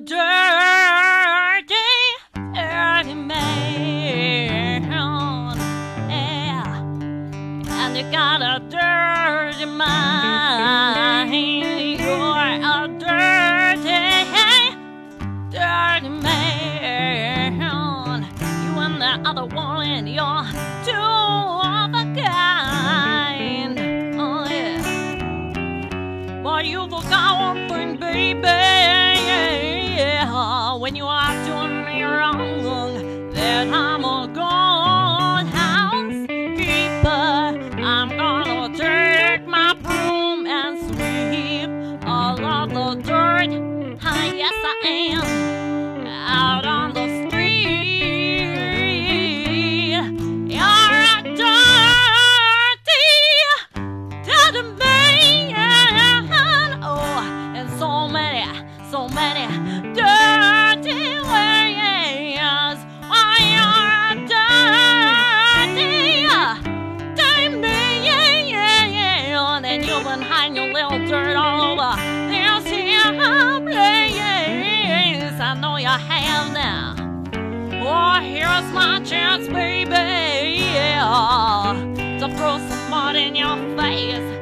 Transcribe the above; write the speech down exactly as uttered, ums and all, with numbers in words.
dirty, dirty man, yeah, and you got a dirty mind. You're a dirty, dirty man. You and the other one, and you're two of a kind. Oh yeah, but you forgot one thing, baby. When you are doing me wrong, that I'm a good housekeeper. I'm gonna take my broom and sweep all of the dirt. Ah, yes, I am. Out on the street. You're a dirty, dirty man. Oh, and so many, so many dirty ways. Why, you're a dirty, dirty man. And you've been hiding your little dirt all over this here place. I know you have now. Oh, here's my chance, baby, yeah, to throw some mud in your face.